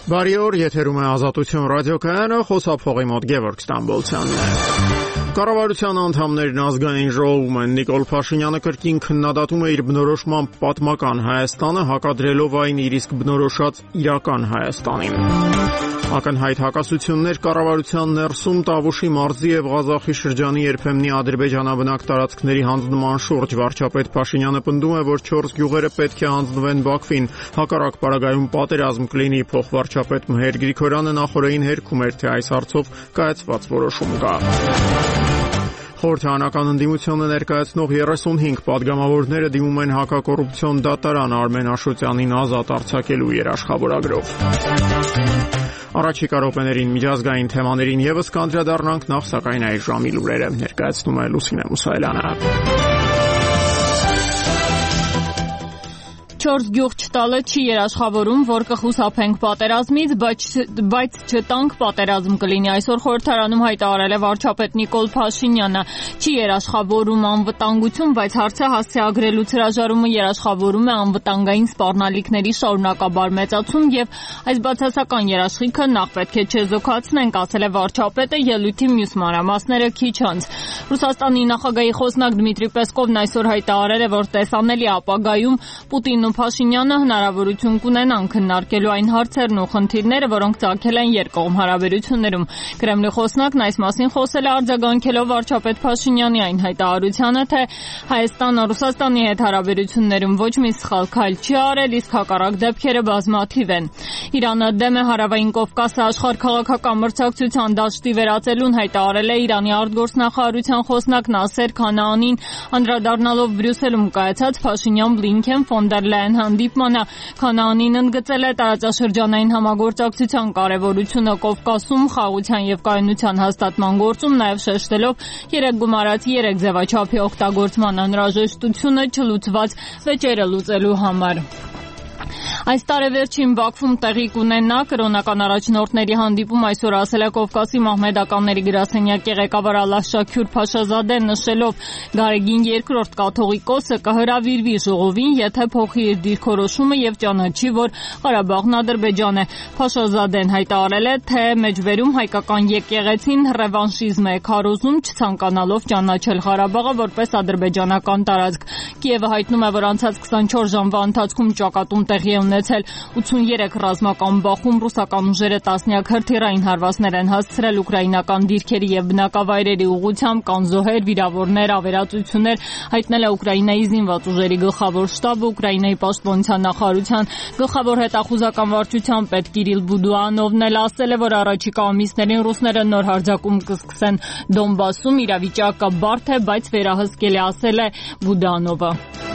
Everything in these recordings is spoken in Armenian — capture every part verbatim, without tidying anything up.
Բարի օր, եթերում է Ազատություն ռադիոկայանը, խոսափողի մոտ Գևորգ Ստամբոլցյանն է։ Կառավարության անդամներն ազգային ժողովում են Նիկոլ Փաշինյանը կրկին քննադատում է իր բնորոշմամբ պատմական Հայաստանը, հակադրելով այն իր իսկ բնորոշած իրական Հայաստանին։ Ակնհայտ հակասություններ կառավարության ներսում Տավուշի մարզի եւ Ղազախի շրջանի երբեմնի ադրբեջանաբնակ տարածքների հանձնման շուրջ վարչապետ Փաշինյանը պնդում է, որ չորս գյուղերը պետք է հանձնվեն Բաքվին, հակառակ պարագայում պատերազմ կլինի։ Փոխվարչապետ Մհեր Գրիգորյանը նախորդին հերքում էր, թե այս հարցով կայացված որոշում կա։ Խորհրդարանական ընդդիմությունը ներկայացնող երեսունհինգ պատգամավորները դիմում են հակակոռուպցիոն դատարան Արմեն Աշոտյանին ազատ արձակելու երաշխավորագրով։ Առաջիկա րոպեներին միջազգային թեմաներին ևս կանդրադառնանք, նախ սակայն այս ժամի լուրերը ներկայացնում է Լուսինե Մուսայելյանը։ Չորս գյուղ չտալը չի երաշխավորում, որ կխուսափենք պատերազմից, բայց, բայց չտանք պատերազմ կլինի։ Այսօր խորհրդարանում հայտարարել է վարչապետ Նիկոլ Փաշինյանը։ Չի երաշխավորում անվտանգություն, բայց հարցը հասցեագրելուց հրաժարումը երաշխավորում է անվտանգային սպառնալիքների շարունակաբար մեծացում եւ այս բացասական երաշխիքը նախ պետք է չեզոքացնենք, ասել է վարչապետը ելույթի մյուս մանրամասները քիչ անց։ Ռուսաստանի նախագահի խոսնակ Դմիտրի Պեսկովն այսօր հայտարարել է, որ տեսանելի ապագայում Պուտինն ու Փաշինյանը հնարավորություն կունենան քննարկելու այն հարցերն ու խնդիրները, որոնք ծագել են երկկողմ հարաբերություններում։ Կրեմլի խոսնակն այս մասին խոսել է արձագանքելով վարչապետ Փաշինյանի այն հայտարարությանը, թե Հայաստանը Ռուսաստանի հետ հարաբերություններում ոչ մի սխալ քայլ չի արել, իսկ հակառակ դեպքերը բազմաթիվ են։ Իրանը դեմ է Հարավային Կովկասը աշխարհքաղաքական մրցակցության դաշտի վերածելուն, հայտարարել է Իրանի արտգործնախարարության խոսնակ Նասեր Քանաանին, անդրադառնալով Բրյուսելում կայացած Փաշինյան-Բլինքեն ֆոն դեր Լայեն հանդիպմանը։ Քանաանին ընդգծել է տարածաշրջանային համագործակցության կարևորությունը Կովկասում խաղաղության եւ կայունության հաստատման գործում, նաեւ շեշտելով երեք գումարած երեք ձևաչափի օգտագործման անհրաժեշտությունը չլուծված վեճերը լուծելու համար։ Այս տարեվերջին Բաքվում տեղի կունենա կրոնական առաջնորդների հանդիպում, այսօր ասել է Կովկասի մահմեդականների գրասենյակի ղեկավար Ալլահ Շաքյուր Փաշազադեն, նշելով Գարեգին երկրորդ կաթողիկոսը կհրավիրվի ժողովին, եթե փոխի իր դիրքորոշումը եւ ճանաչի, որ Ղարաբաղն Ադրբեջան է։ Փաշազադեն հայտարարել է, թե մեջբերում հայկական եկեղեցին ռևանշիզմ է քարոզում, չցանկանալով ճանաչել Ղարաբաղը որպես ադրբեջանական տարածք։ Կիևը հայտնում է, որ անցած քսանչորս ժամվա ընթացքում ճակատում տեղի է ունեցել ութսուններեք ռազմական բախում, ռուսական ուժերը տասնյակ հրթիռային հարվածներ են հասցրել ուկրաինական դիրքերի եւ բնակավայրերի ուղղությամբ, կան զոհեր, վիրավորներ, ավերածություններ, հայտնել է Ուկրաինայի զինված ուժերի գլխավոր շտաբը։ Ուկրաինայի պաշտպանության նախարարության գլխավոր հետախուզական վարչության պետ Կիրիլ Բուդուանովն էլ ասել է, որ առաջիկա ամիսներին ռուսները նոր հարձակում կսկսեն Դոնբասում, իրավիճակը բարդ է, բայց վերահսկել է, ասել է Բուդանովը։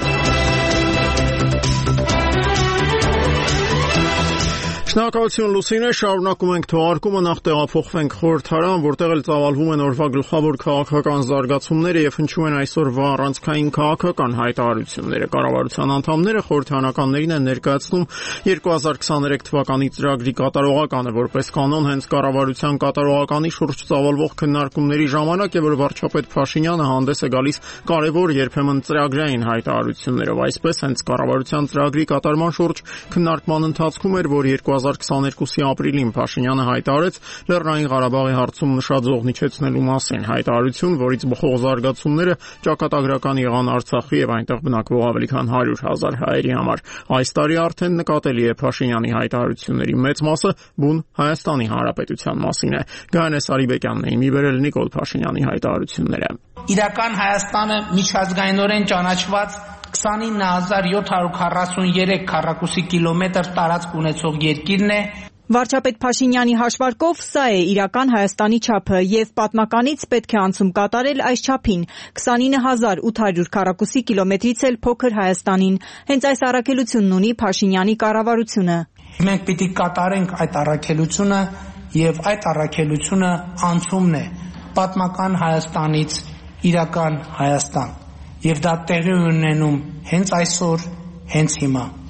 Շնորհակալություն Լուսինե, շարունակում ենք թողարկումը, նախ տեղափոխվենք խորհրդարան, որտեղ էլ ծավալվում են օրվա գլխավոր քաղաքական զարգացումները եւ հնչում են այսօրվա առանցքային քաղաքական հայտարարությունները։ Կառավարության անդամները խորհրդարանականներին են ներկայացնում երկու հազար քսաներեք թվականի ծրագրի կատարողականը, որպես կանոն հենց կառավարության կատարողականի շուրջ ծավալվող քննարկումների ժամանակ է, որ վարչապետ Փաշինյանը հանդես է գալիս կարևոր երբեմն ծրագրային հայտարարություններով։ Այսպես հենց կառավարության ծրագրի կատարման շուրջ քննարկման ընթացքում էր, որ երկու հազար քսաներկուսի ապրիլին Փաշինյանը հայտարարեց Լեռնային Ղարաբաղի հարցում նշած զոհնիչեցնելու մասին, հայտարարություն, որից բխող զարգացումները ճակատագրական եղան Արցախի եւ այնտեղ բնակվող ավելի քան հարյուր հազար հայերի համար։ Այս տարի արդեն նկատելի է Փաշինյանի հայտարարությունների մեծ մասը բուն Հայաստանի Հանրապետության մասին է։ Գայանե Սարիբեկյանն է իմի բերել Նիկոլ Փաշինյանի հայտարարությունները։ Իրական Հայաստանը միջազգայինորեն ճանաչված քսանինը հազար յոթ հարյուր քառասուներեք քառակուսի կիլոմետր տարածք ունեցող երկիրն է։ Վարչապետ Փաշինյանի հաշվարկով սա է իրական Հայաստանի չափը եւ պատմականից պետք է անցում կատարել այս չափին քսանինը հազար ութ հարյուր քառակուսի կիլոմետրից էլ փոքր Հայաստանին։ Հենց այս առաքելությունն ունի Փաշինյանի կառավարությունը։ Մենք պիտի կատարենք այդ առաքելությունը եւ այդ առաքելությունը անցումն է պատմական Հայաստանից իրական Հայաստան։ Եվ դա տեղի ունենում հենց այսօր, հենց հիմա։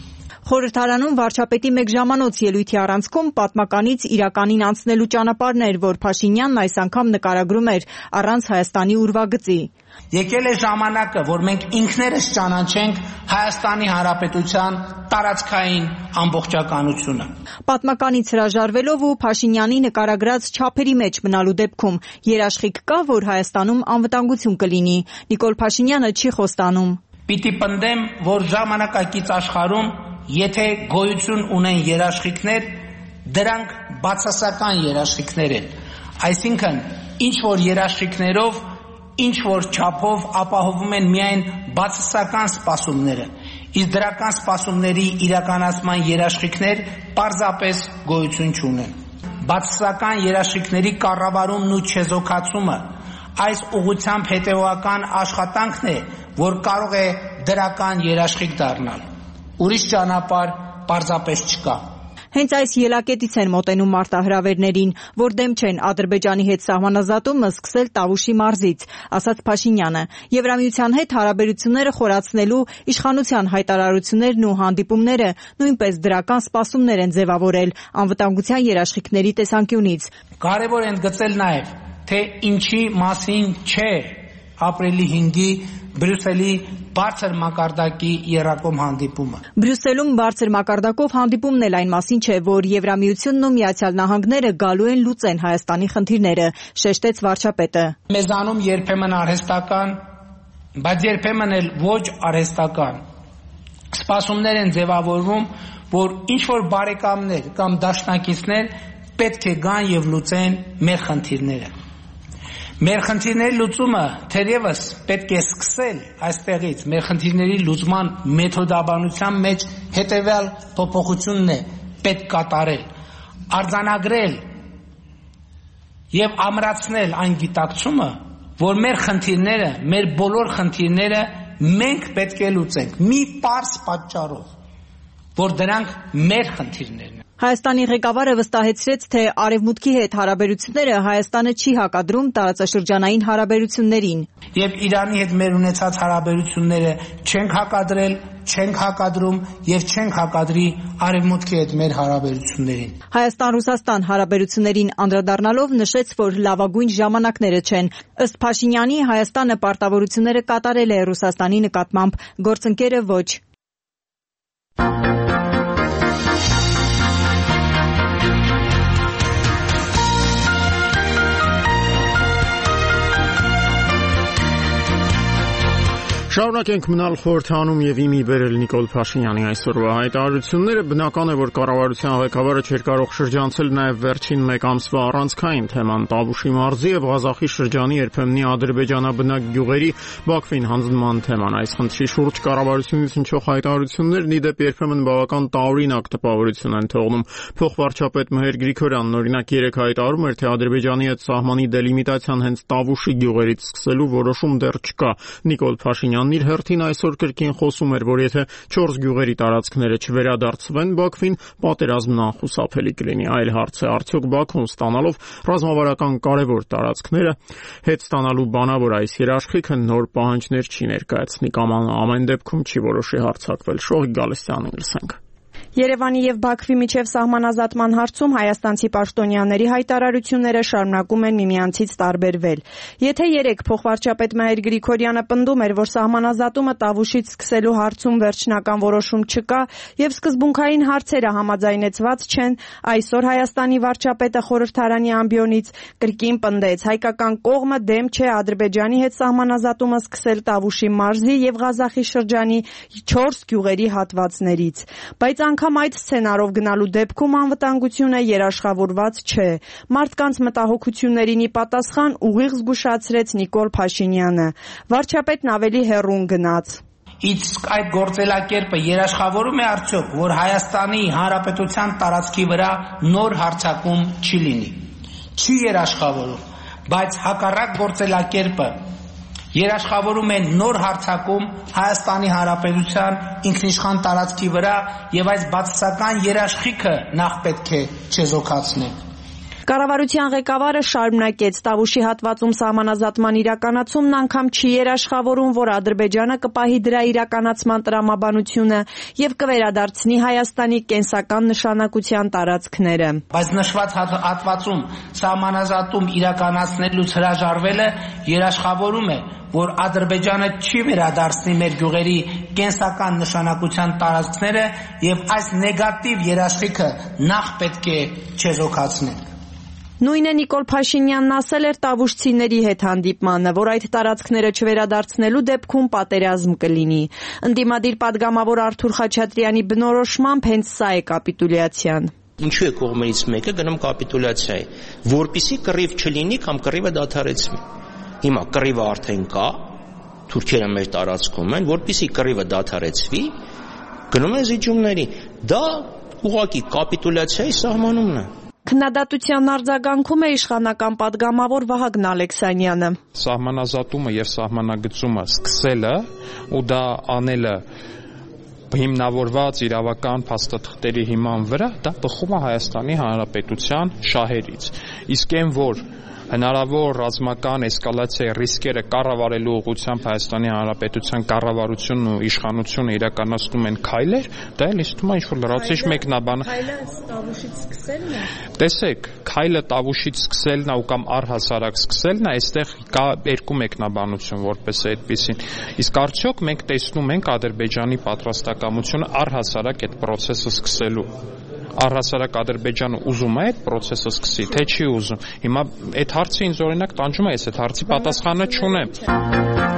Խորհրդարանում վարչապետի մեկ ժամանոց ելույթի առանցքում պատմականից իրականին անցնելու ճանապարհն էր, որ Փաշինյանն այս անգամ նկարագրում էր առանց Հայաստանի ուրվագծի։ Եկել է ժամանակը, որ մենք ինքներս ճանաչենք Հայաստանի Հանրապետության տարածքային ամբողջականությունը։ Պատմականից հրաժարվելով ու Փաշինյանի նկարագրած չափերի մեջ մնալու դեպքում երաշխիք կա, որ Հայաստանում անվտանգություն կլինի։ Նիկոլ Փաշինյանը չի խոստանում։ Պիտի պնդեմ, որ ժամանակակից աշխարհում, եթե գոյություն ունեն երաշխիքներ, դրանք բացասական երաշխիքներ են։ Այսինքն, ինչ որ երաշխիքներով, ինչ որ չափով ապահովում են միայն բացասական սպասումները, իսկ դրական սպասումների իրականացման երաշխիքներ պարզապես գոյություն չունեն։ Բացասական երաշխիքների կառավարումն ու չեզոքացումը այս ուղղությամբ հետևողական աշխատանքն է, որ կարող է դրական երաշխիք դառնալ։ Ուրիշ ճանապարհ պարզապես չկա։ Հենց այս ելակետից են մոտենում մարտահրավերներին, որ դեմ չեն Ադրբեջանի հետ սահմանազատումը սկսել Տավուշի մարզից, ասաց Փաշինյանը։ Եվրամիության հետ հարաբերությունները խորացնելու իշխանության հայտարարություններն ու հանդիպումները նույնպես դրական սպասումներ են ձևավորել անվտանգության երաշխիքների տեսանկյունից։ Կարևոր են գծել նաև, թե ինչի մասին չէ ապրիլի հինգի Բրյուսելի բարձր մակարդակի եռակոմ հանդիպումը։ Բրյուսելում բարձր մակարդակով հանդիպումն էլ այն մասին չէ, որ Եվրամիությունն ու Միացյալ Նահանգները գալու են լուծեն Հայաստանի խնդիրները, շեշտեց վարչապետը։ Մեզանում երբեմն արհեստական, բայց երբեմն էլ ոչ արհեստական սպասումներ են ձևավորվում, որ ինչ որ բարեկամներ կամ դաշնակիցներ պետք է գան եւ լուծեն մեր խնդիրները։ Մեր խնդիրների լուծումը թերևս պետք է սկսել այստեղից, մեր խնդիրների լուծման մեթոդաբանության մեջ հետևյալ փոփոխությունն է պետք կատարել, արձանագրել եւ ամրացնել այն գիտակցումը, որ մեր խնդիրները, մեր բոլոր խնդիրները մենք պետք է լուծենք մի պարզ պատճառով, որ դրանք մեր խնդիրներն են։ Հայաստանի ղեկավարը վստահեցրեց, թե Արևմուտքի հետ հարաբերությունները Հայաստանը չի հակադրում տարածաշրջանային հարաբերություններին։ Եվ Իրանի հետ մեր ունեցած հարաբերությունները չենք հակադրել, չենք հակադրում եւ չենք հակադրի Արևմուտքի հետ մեր հարաբերություններին։ Հայաստան-Ռուսաստան հարաբերություններին անդրադառնալով նշեց, որ լավագույն ժամանակները չեն։ Ըստ Փաշինյանի, Հայաստանը պարտավորությունները կատարել է Ռուսաստանի նկատմամբ, գործընկերը ոչ։ Շարունակենք մնալ խորհրդանում եւ իմի բերել Նիկոլ Փաշինյանի այսօրվա հայտարարությունները։ Բնական է, որ կառավարության ղեկավարը չէր կարող շրջանցել նաեւ վերջին մեկ ամսվա առանցքային թեման Տավուշի մարզի եւ Ղազախի շրջանի երբեմնի ադրբեջանաբնակ գյուղերի Բաքվին հանձնման թեման։ Այս խնդրի շուրջ կառավարությունից հնչող հայտարարություններն ի դեպ երբեմն բավական տարօրինակ տպավորություն են թողնում։ Փոխվարչապետ Մհեր Գրիգորյանն օրինակ երեք հայտարարում էր, թե Ադրբեջանի հետ սահմանի դելիմիտացիան հենց Տավուշի գյուղերից սկսելու որոշում դեռ չկա։ Նիկոլ Փաշինյանն իր հերթին այսօր կրկին խոսում էր, որ եթե չորս գյուղերի տարածքները չվերադարձվեն Բաքվին, պատերազմն անխուսափելի կլինի։ Այլ հարց է, արդյոք Բաքուն ստանալով ռազմավարական կարևոր տարածքները հետ ստանալու բանավոր այս երաշխիքը նոր պահանջներ չի ներկայացնի կամ ամեն դեպքում չի որոշի հարձակվել։ Շողիկ Գալստյանին լսենք։ Երևանի եւ Բաքվի միջև սահմանազատման հարցում հայաստանցի պաշտոնյաների հայտարարությունները շարունակում են միմյանցից տարբերվել։ Եթե երեք փոխվարչապետ Մհեր Գրիգորյանը պնդում էր, որ սահմանազատումը Տավուշից սկսելու հարցում վերջնական որոշում չկա եւ սկզբունքային հարցերը համաձայնեցված չեն, այսօր Հայաստանի վարչապետը խորհրդարանի ամբիոնից կրկին պնդեց, հայկական կողմը դեմ չէ Ադրբեջանի հետ սահմանազատումը սկսել Տավուշի մարզի եւ Ղազախի շրջանի չորս գյուղերի հատվածներից, բայց անգամ այդ սցենարով գնալու դեպքում անվտանգությունը երաշխավորված չէ։ Մարդկանց մտահոգություններին ի պատասխան ուղիղ զգուշացրեց Նիկոլ Փաշինյանը։ Վարչապետն ավելի հեռուն գնաց։ Իսկ այդ գործելակերպը երաշխավորում է արդյոք, որ Հայաստանի Հանրապետության տարածքի վրա նոր հարձակում չի լինի։ Չի երաշխավորում, բայց հակառակ գործելակերպը երաշխավորում է նոր հարձակում Հայաստանի Հանրապետության ինքնիշխան տարածքի վրա եւ այս բացասական երաշխիքը նախ պետք է չեզոքացնենք։ Կառավարության ղեկավարը շարունակեց. Տավուշի հատվածում սահմանազատման իրականացումն անգամ չի երաշխավորում, որ Ադրբեջանը կպահի դրա իրականացման տրամաբանությունը եւ կվերադարձնի Հայաստանի կենսական նշանակության տարածքները։ Բայց նշված հատվածում սահմանազատում իրականացնելուց հրաժարվելը երաշխավորում է, որ Ադրբեջանը չի վերադարձնի մեր գյուղերի կենսական նշանակության տարածքները եւ այս նեգատիվ երաշխիքը նախ պետք է չեզոքացնել։ Նույնը Նիկոլ Փաշինյանն ասել էր տավուշցիների հետ հանդիպմանը, որ այդ տարածքները չվերադարձնելու դեպքում պատերազմ կլինի։ Ընդդիմադիր պատգամավոր Արթուր Խաչատրյանի բնորոշմամբ հենց սա է կապիտուլյացիան։ Ինչու է կողմերից մեկը գնում կապիտուլյացիայի, որպեսզի կռիվ չլինի կամ կռիվը դադարեցվի։ Հիմա կռիվը արդեն կա, թուրքերը մեր տարածքում են, որպեսզի կռիվը դադարեցվի, գնում են զիջումների։ Դա ուղղակի կապիտուլյացիայի սահմանումն է։ Քննադատության արձագանքում է իշխանական պատգամավոր Վահագն Ալեքսանյանը։ Սահմանազատումը եւ սահմանագծումը սկսելը ու դա անելը հիմնավորված իրավական փաստաթղթերի հիման վրա, դա բխում է Հայաստանի Հանրապետության շահերից։ Իսկ այն որ հնարավոր ռազմական էսկալացիայի ռիսկերը կառավարելու ուղղությամբ Հայաստանի Հանրապետության կառավարությունն ու իշխանությունը իրականացնում են քայլեր, դա էլ իստում է ինչ-որ լրացիչ մեկնաբան։ Քայլը տավուշից սկսելն է։ Տեսեք, քայլը տավուշից սկսելն է ու կամ առհասարակ սկսելն է, այստեղ կա երկու մեկնաբանություն որպես այդպեսին։ Իսկ արդյոք մենք տեսնում ենք Ադրբեջանի պատրաստակամությունը առհասարակ այդ process-ը սկսելու։ Առհասարակ Ադրբեջանը ուզում է այդ process-ը սկսի, թե չի ուզում։ Հիմա այդ հարցը ինձ օրինակ տանջում է, ես այդ հարցի պատասխանը չունեմ։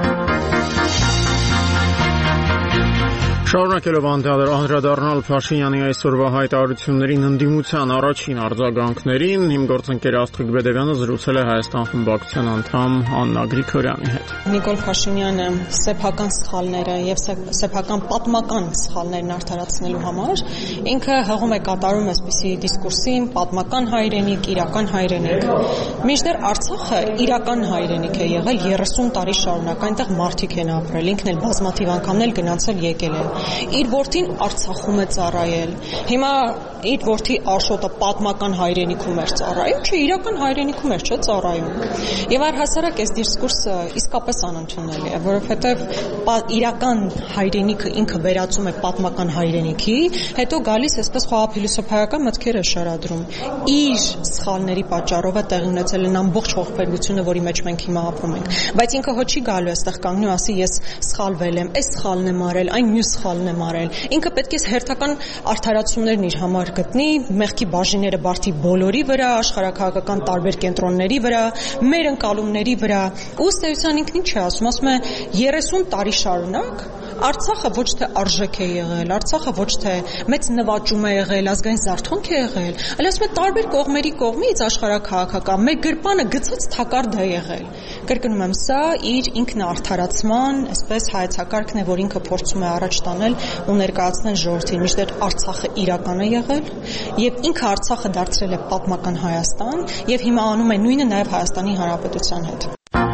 Շարունակելով անդրադառնալ Փաշինյանի այսօրվա հայտարարություններին ընդդիմության առաջին արձագանքներին, իմ գործընկեր Աստղիկ Բեդևյանը զրուցել է Հայաստան խմբակցության անդամ Աննա Գրիգորյանի հետ։ Նիկոլ Փաշինյանը սեփական սխալները եւ սեփական պատմական սխալներն արդարացնելու համար ինքը հղում է կատարում այսպիսի դիսկուրսին պատմական հայրենիք, իրական հայրենիք։ Մինչդեռ Արցախը իրական հայրենիք է եղել երեսուն տարի շարունակ, այնտեղ մարդիկ են ապրել, ինքն էլ բազմաթիվ անգամներ գնացել եկել է։ Իր որդին Արցախում է ծառայել։ Հիմա իր որդի Աշոտը պատմական հայրենիքում էր ծառայում, չէ, իրական հայրենիքում էր, չէ, ծառայում։ Եվ առհասարակ այս դիսկուրսը իսկապես անընդունելի է, որովհետև իրական հայրենիքը ինքը վերածում է պատմական հայրենիքի, հետո գալիս այսպես խոհափիլիսոփայական մտքեր է շարադրում։ Իր սխալների պատճառով է տեղի ունեցել են ամբողջ ողբերգությունը, որի մեջ մենք հիմա ապրում ենք։ Բայց ինքը հո չի գալու այստեղ կանգնի ու ասի ես սխալվել եմ, այս սխալն եմ արել, այն մյուս սխալն եմ արել։ Ինքը պետք է հերթական արդարացումներն իր համար գտնի, մեղքի բաժինները բարդի բոլորի վրա, աշխարհակահաղական տարբեր կենտրոնների վրա, մեր ընկալումների վրա։ Ըստ էության ինքն ինչ է ասում, ասում է երեսուն տարի շարունակ Արցախը ոչ թե արժեք է եղել, Արցախը ոչ թե մեծ նվաճում է եղել, ազգային զարթոնք է եղել, այլ ասում է տարբեր կողմերի կողմից աշխարհակահաղական մեր գրպանը գցած թակարդ է եղել։ Կրկնում եմ, սա իր ինքնաարդարացման, այսպես հայեցակարգն է, որ ինքը փորձում է առաջ տանել ու ներկայացնել ժողովրդին, մինչդեռ Արցախը իրական է եղել եւ ինքը Արցախը դարձրել է պատմական Հայաստան եւ հիմա անում է նույնը նաեւ Հայաստանի Հանրապետության հետ։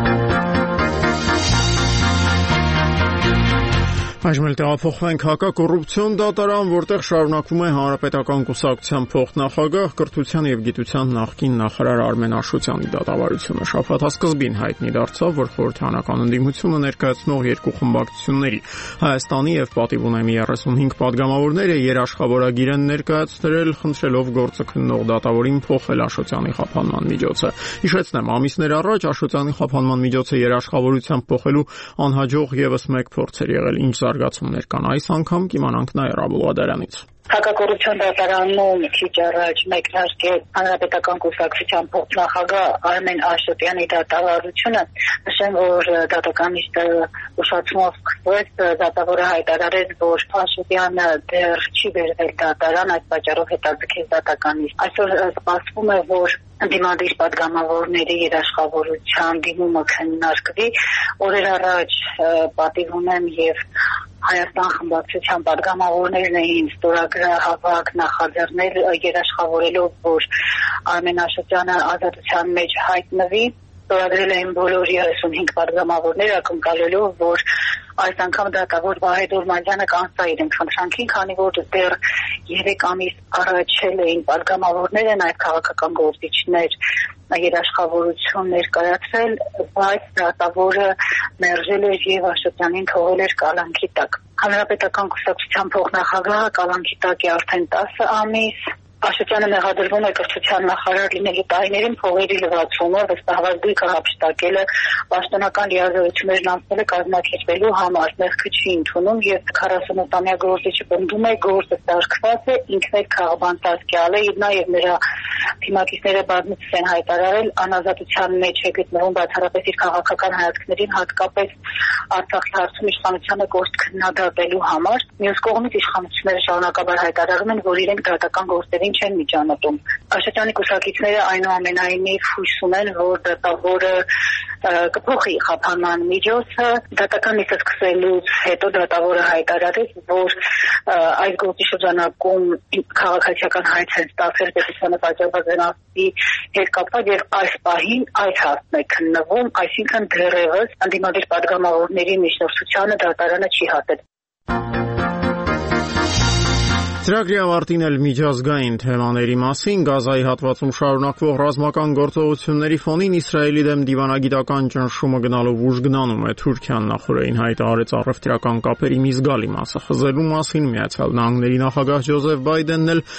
Այժմ էլ տեղափոխվենք հակակոռուպցիոն դատարան, որտեղ շարունակվում է Հանրապետական կուսակցության փոխնախագահ կրթության եւ գիտության նախկին նախարար Արմեն Աշոտյանի դատավարությունը։ Շաբաթ սկզբին հայտնի դարձավ, որ խորհրդարանական ընդդիմությունը ներկայացնող երկու խմբակցությունների Հայաստանի եւ պատիվ ունեմի երեսունհինգ падգամավորները երաշխավորագիր են ներկայացրել, խնդրելով գործը քննող դատավորին փոխել Աշոտյանի խափանման միջոցը։ Հիշեցնեմ, ամիսներ առաջ Աշոտյանի խափանման միջոցը երաշխավորությամբ փոխելու անհաջող եւս մեկ փորձ էր եղել, ինչ զարգացումներ կան այս անգամ կիմանանք Նաիրա Աբուլղադարանից։ Հակակոռուպցիոն դատարանում քիչ առաջ մեկնարկել Հանրապետական կուսակցության փոխնախագահ Արմեն Աշոտյանի դատավարությունը, նշեմ, որ դատականիստը ուշացումով սկսվեց, դատավորը հայտարարեց, որ Աշոտյանը դեռ չի վերվել դատարան, այդ պատճառով հետաձգեց դատականիստ։ Այսօր սպասվում է, որ ընդդիմադիր падգամավորների երաշխավորության դիմումը քննարկվի։ Օրեր առաջ պատիվ ունեմ եւ Հայաստան խմբակցության падգամավորներն էին ստորագրահավաք նախաձեռնել երաշխավորելով, որ Արմեն Աշոտյանը ազատության մեջ հայտնվի ստորագրել էին բոլոր երեսունհինգ պատգամավորները ակնկալելով, որ այս անգամ դատավոր Վահե Դոլմաջյանը կանցա իրեն խնդրանքին, քանի որ դեռ երեք ամիս առաջ էին պատգամավորները, նաև քաղաքական գործիչներ երաշխավորություն ներկայացրել, բայց դատավորը մերժել էր եւ Աշոտյանին թողել էր կալանքի տակ։ Հանրապետական կուսակցության փոխնախագահը կալանքի տակ է արդեն տասը ամիս։ Աշոտյանը մեղադրվում է կրթության նախարար լինելու տարիներին փողերի լվացումը, վստահված գույքը հափշտակելը, պաշտոնական լիազորություններն անցնելը կազմակերպելու համար մեղքը չի ընդունում եւ քառասունութամյա գործիչը պնդում է գործը սարքված է, ինքն էլ քաղբանտասկյալ է, եւ նաեւ նրա թիմակիցները բազմիցս են հայտարարել անազատության մեջ է գտնվում բացառապես իր քաղաքական հայացքներին, հատկապես Արցախի հարցում իշխանությանը կորտ քննադատելու համար։ Մյուս կողմից իշխանությունները շարունակաբար հայտարարում են, որ իրենք դատական գործերին չեն միջամտում։ Աշոտյանի կուսակիցները այնուամենայնիվ հույս ունեն, որ դատավորը կփոխի խափանման միջոցը։ Դատական նիստը սկսելուց հետո դատավորը հայտարարեց, որ այս գործի շրջանակում քաղաքացիական հայց են ստացել պետությանը պատճառված վնասի հետ կապված եւ այս պահին այս հարցն է քննվում, այսինքն դեռևս ընդդիմադիր պատգամավորների միջնորդությանը դատարանը չի հատել։ Ծրագրի ավարտին էլ միջազգային թեմաների մասին Գազայի հատվածում շարունակվող ռազմական գործողությունների ֆոնին Իսրայելի դեմ դիվանագիտական ճնշումը գնալով ուժգնանում է։ Թուրքիան նախորդին հայտարարեց առևտրական կապերի մի զգալի մասը խզելու մասին, Միացյալ Նահանգների նախագահ Ջոզեֆ Բայդենն էլ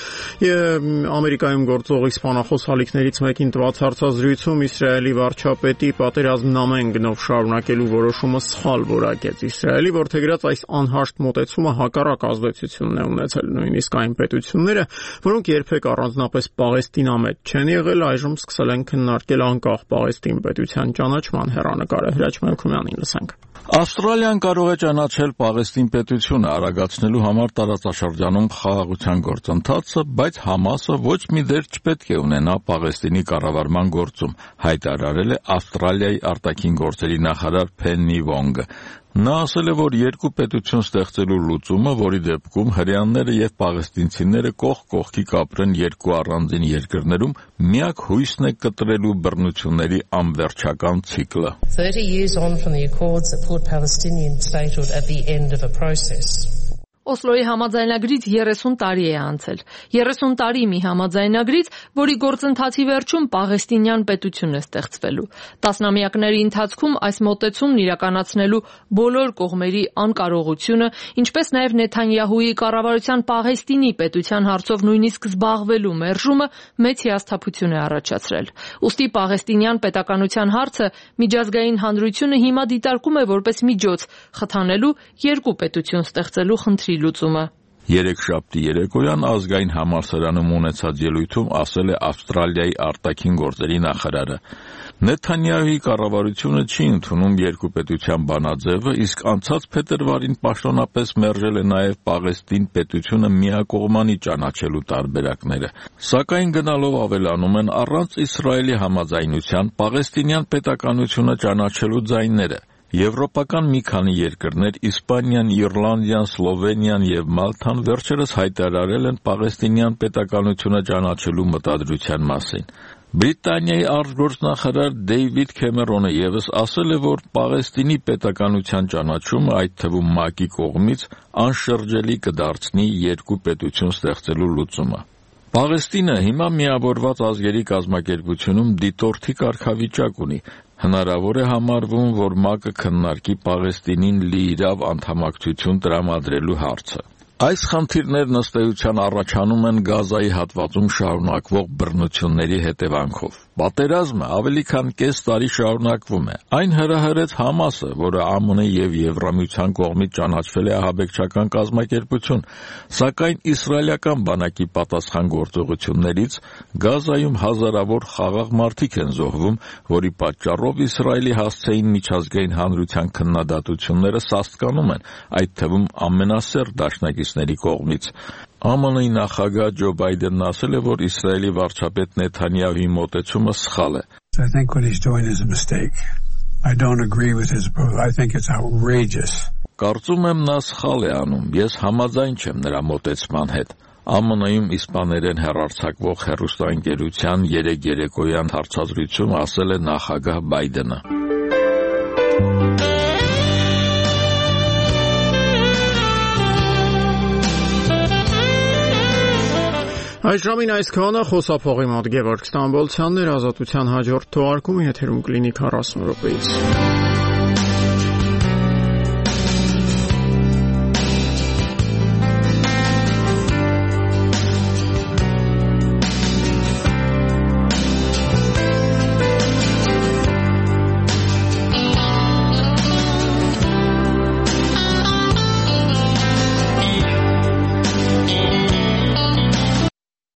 Ամերիկայում գործող իսպանախոս հալիքներից մեկին տված հարցազրույցում Իսրայելի վարչապետի պատերազմն ամեն գնով շարունակելու որոշումը սխալ որակեց։ Իսրայելի որդեգրած այս անհաշտ մոտեցումը հակառակ ազդեցությունն է ունեցել նույն իսկ այն պետությունները, որոնք երբեք առանձնապես Պաղեստինամետ չեն եղել, այժմ սկսել են քննարկել անկախ Պաղեստին պետության ճանաչման հեռանկարը։ Հրաչ Մելքումյանին լսենք։ Ավստրալիան կարող է ճանաչել Պաղեստին պետությունը արագացնելու համար տարածաշրջանում խաղաղության գործընթացը, բայց Համասը ոչ մի դեր չպետք է ունենա Պաղեստինի կառավարման գործում, հայտարարել է Ավստրալիայի արտաքին գործերի նախարար Փեննի Վոնգը։ Նա ասել է, որ երկու պետություն ստեղծելու լուծումը, որի դեպքում հրեաները եւ պաղեստինցիները կողք կողքի կապրեն երկու առանձին երկրներում, միակ հույսն է կտրելու բռնությունների անվերջական ցիկլը։ thirty years on from the accords that put Palestinian statehood at the end of a process. Օսլոյի համաձայնագրից երեսուն տարի է անցել։ երեսուն տարի մի համաձայնագրից, որի գործընթացի վերջում Պաղեստինյան պետություն է ստեղծվելու։ Տասնամյակների ընթացքում այս մոտեցումն իրականացնելու բոլոր կողմերի անկարողությունը, ինչպես նաև Նեթանյահուի կառավարության Պաղեստինի պետության հարցով նույնիսկ զբաղվելու մերժումը մեծ հիասթափություն է առաջացրել։ Ուստի Պաղեստինյան պետականության հարցը միջազգային հանրությունը հիմա դիտարկում է որպես միջոց խթանելու երկու պետություն ստեղծելու խնդրի լուծումը։ Երեքշաբթի երեկոյան ազգային համալսարանում ունեցած ելույթում ասել է Ավստրալիայի արտաքին գործերի նախարարը. Նեթանյահուի կառավարությունը չի ընդունում երկու պետության բանաձևը, իսկ անցած փետրվարին պաշտոնապես մերժել է նաև Պաղեստին պետությունը միակողմանի ճանաչելու տարբերակները։ Սակայն գնալով ավելանում են առանց Իսրայելի համաձայնության Պաղեստինյան պետականությունը ճանաչելու ձայները։ Եվրոպական մի քանի երկրներ Իսպանիան, Իռլանդիան, Սլովենիան եւ Մալթան վերջերս հայտարարել են Պաղեստինյան պետականությունը ճանաչելու մտադրության մասին։ Բրիտանիայի արտգործնախարար Դեյվիդ Քեմերոնը եւս ասել է, որ Պաղեստինի պետականության ճանաչումը, այդ թվում ՄԱԿ-ի կողմից, անշրջելի կդարձնի երկու պետություն ստեղծելու լուծումը։ Պաղեստինը հիմա միավորված ազգերի կազմակերպությունում դիտորդի կարգավիճակ ունի։ Հնարավոր է համարվում, որ ՄԱԿ-ը քննարկի Պաղեստինին լիիրավ անդամակցություն տրամադրելու հարցը։ Այս խնդիրներն ըստ էության առաջանում են Գազայի հատվածում շարունակվող բռնությունների հետևանքով։ Պատերազմը ավելի քան կես տարի շարունակվում է։ Այն հրահրեց Համասը, որը ԱՄՆ եւ Եվրամիության կողմից ճանաչվել է ահաբեկչական կազմակերպություն, սակայն իսրայելական բանակի պատասխան գործողություններից Գազայում հազարավոր խաղաղ մարդիկ են զոհվում, որի պատճառով Իսրայելի հասցեին միջազգային հանրության քննադատությունները սաստկանում են, այդ թվում ամենասեր դաշնակիցների կողմից։ ԱՄՆ-ի նախագահ Ջո Բայդենն ասել է, որ Իսրայելի վարչապետ Նեթանյահուի մոտեցումը սխալ է։ I think what he's doing is a mistake. I don't agree with his approach. I think it's outrageous. Կարծում եմ նա սխալ է անում։ Ես համաձայն չեմ նրա մոտեցման հետ։ Է Մ Ն-ում իսպաներեն հեռարձակվող հեռուստաընկերության երեկ երեկոյան հարցազրույցում ասել է նախագահ Բայդենը. Այս ժամին այսքանը, խոսափողի մոտ Գևորգ Ստամբոլցյանն էր, Ազատության հաջորդ թողարկումը եթերում կլինի քառասուն րոպեից։